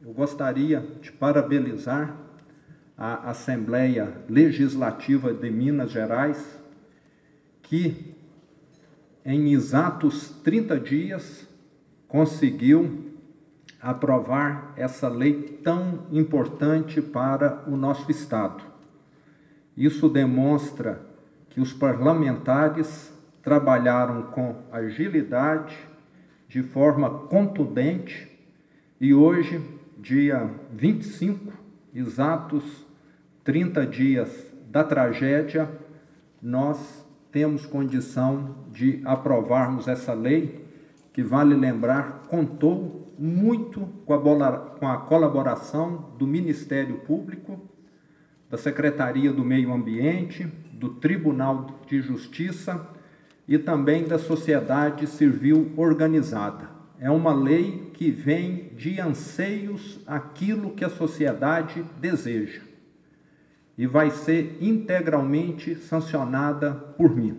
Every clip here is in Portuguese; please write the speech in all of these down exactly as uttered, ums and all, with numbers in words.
eu gostaria de parabenizar a Assembleia Legislativa de Minas Gerais, que em exatos trinta dias conseguiu aprovar essa lei tão importante para o nosso Estado. Isso demonstra que os parlamentares trabalharam com agilidade, de forma contundente, e hoje, dia vinte e cinco, exatos trinta dias da tragédia, nós temos condição de aprovarmos essa lei, que, vale lembrar, contou muito com a, com a colaboração do Ministério Público, da Secretaria do Meio Ambiente, do Tribunal de Justiça e também da sociedade civil organizada. É uma lei que vem de anseios aquilo que a sociedade deseja e vai ser integralmente sancionada por mim.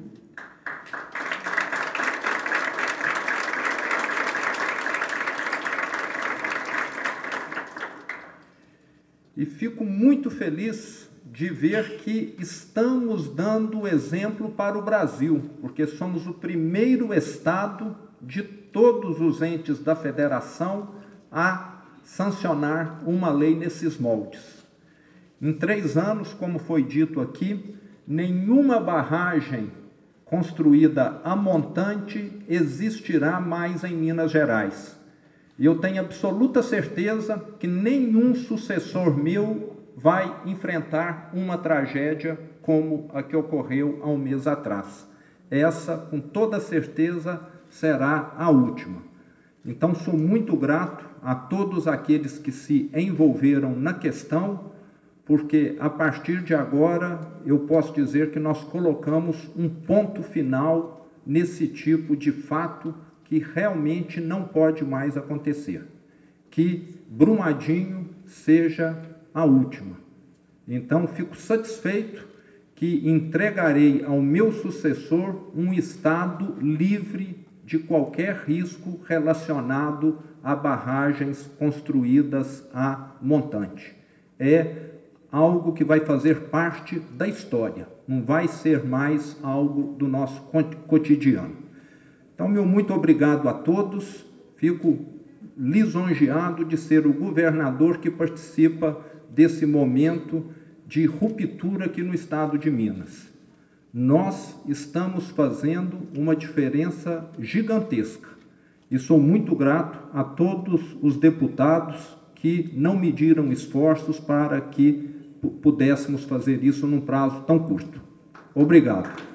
E fico muito feliz de ver que estamos dando exemplo para o Brasil, porque somos o primeiro estado de todos os entes da federação a sancionar uma lei nesses moldes. Em três anos, como foi dito aqui, nenhuma barragem construída a montante existirá mais em Minas Gerais. E eu tenho absoluta certeza que nenhum sucessor meu vai enfrentar uma tragédia como a que ocorreu há um mês atrás. Essa, com toda certeza, será a última. Então, sou muito grato a todos aqueles que se envolveram na questão, porque a partir de agora eu posso dizer que nós colocamos um ponto final nesse tipo de fato que realmente não pode mais acontecer. Que Brumadinho seja a última. Então, fico satisfeito que entregarei ao meu sucessor um Estado livre de qualquer risco relacionado a barragens construídas a montante. É algo que vai fazer parte da história, não vai ser mais algo do nosso cotidiano. Então, meu muito obrigado a todos, fico lisonjeado de ser o governador que participa desse momento de ruptura aqui no estado de Minas. Nós estamos fazendo uma diferença gigantesca e sou muito grato a todos os deputados que não mediram esforços para que pudéssemos fazer isso num prazo tão curto. Obrigado.